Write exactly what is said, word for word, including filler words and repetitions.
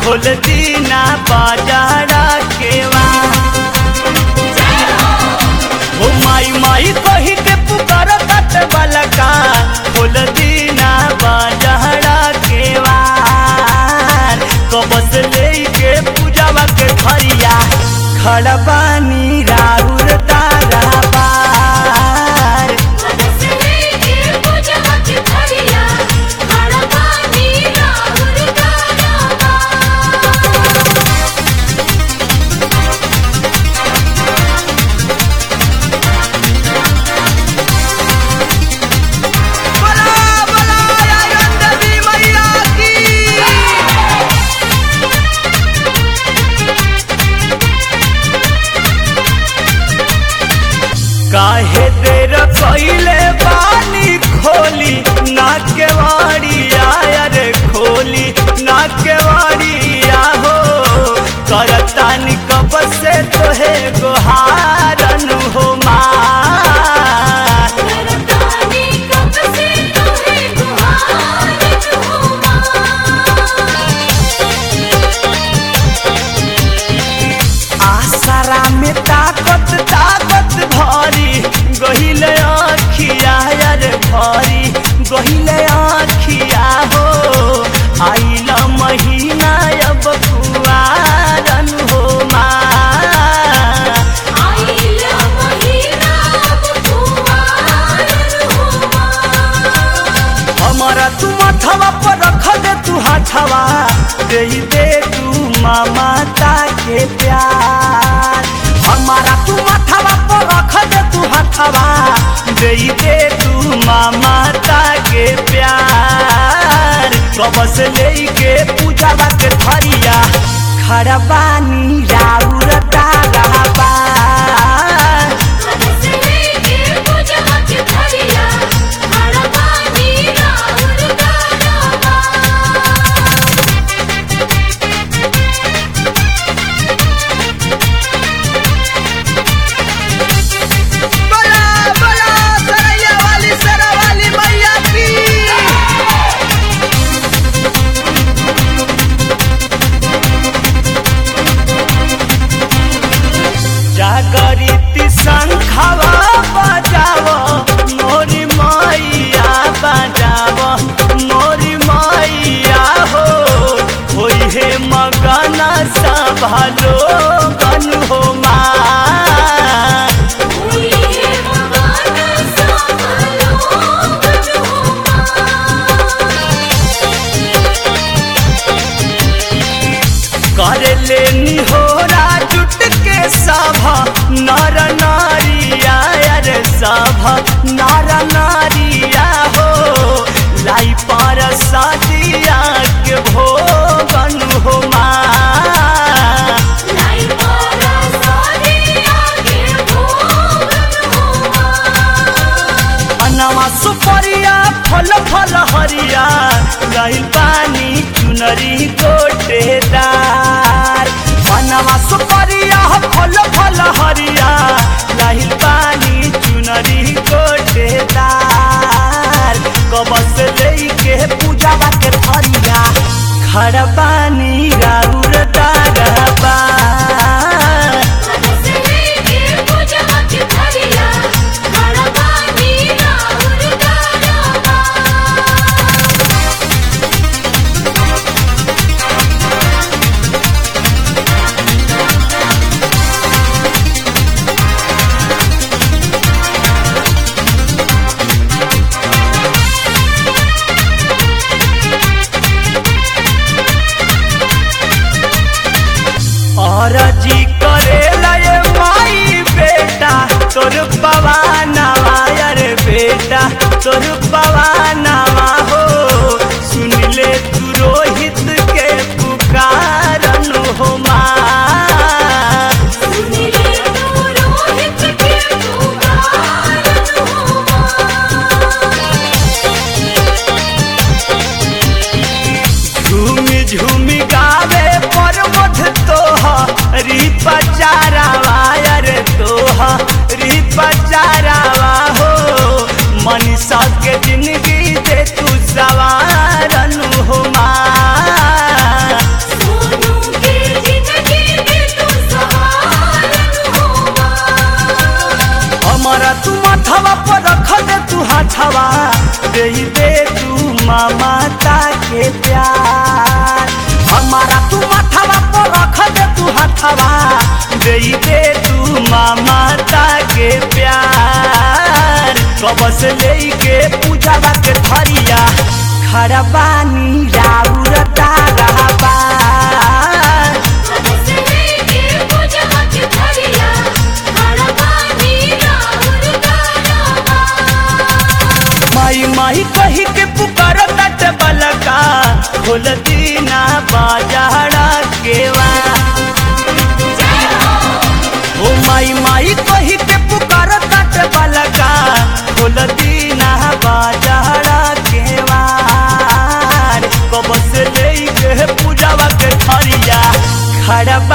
खोल दीना बाजारा केवा। ओ माई माई कही के पुकार तट बलका खोल दीना बाजारा केवा। कबस लेके पूजावा के घरिया खड़बानी राहुल तारा पार। कबस लेके पूजावा के घरिया खड़बानी राहुल तारा पार। बला बला आयन देवी मैया की। काहे देर कइले बानी खोली ना केवाड़िया रे खोली ना केवाड़िया हो। करतानी कब से तोहे गोहारन हो माँ। करतानी कब से तोहे गुहारन हो माँ। आसरा में ताकत ताकत भरी गहिले आखिया रे भरी गहिले आखिया हो। आइल महीना अब कुआरन हो माँ। आइल महीना अब कुआरन हो माँ। हमारा तू माथवा पर रख दे तू हाथवा दे दे तू माता के प्यार। हमारा तू माथवा पर रख दे तू हाथवा दे दे तू माता के प्यार। कबस लेके पूजावा के घरिया खड़बानी राउर तारा पार। कबस लेके पूजावा के घरिया खड़बानी राहुल तारा पार। बला बला सरैया वाली सरा वाली मैया की। जागरिती शंखवा बजाव मोरी मैया बजाव मोरी मैया हो। होई हे मगन सभा लोगन हो माँ। हुई है मगन सब लोगन हो माँ। कर लेनी होरा जुट के सभा नर नारिया रे सभा नर नारिया हो। लाई पर सदिया के भोगन हो माँ। लाई पर सदिया के भोगन हो माँ। अनवा सुपरिया फल फल हरिया गइल पानी चुनरी गोटेदार। अनवा सुपरिया फल फल हरिया गइल पानी चुनरी गोटेदार। कबस लेके पूजावा के घरिया खड़बानी राउर तारा पार। कबस लेके पूजावा के घरिया खड़बानी राहुल तारा पार। और जी करेला ये माई बेटा तोर पवानवा रे बेटा तोर पवानवा हो। सुन ले तू रोहित के पुकारन हो माँ। सुन ले तू रोहित के पुकारन हो माँ। झूमी झूमी गावे पर्वत तोहरी पचारावा रे तोहरी पचारावा हो। मनीषा के जिंदगी दे तू सवारन हो माँ। सोनू दे दे तू ममता के प्यार हमारा तू माथवा पर रख दे तू हाथवा दे दे तू ममता के प्यार कब से लेके पूजावा के थरिया खड़ा बानी राउर ताराबा माई माई कही के पुकार तट बलका खोल दीना बाजारा केवा ओ माई माई कही के पुकार तट बलका खोल दीना बाजारा केवा कब से लेके पूजावा के थरिया खड़ा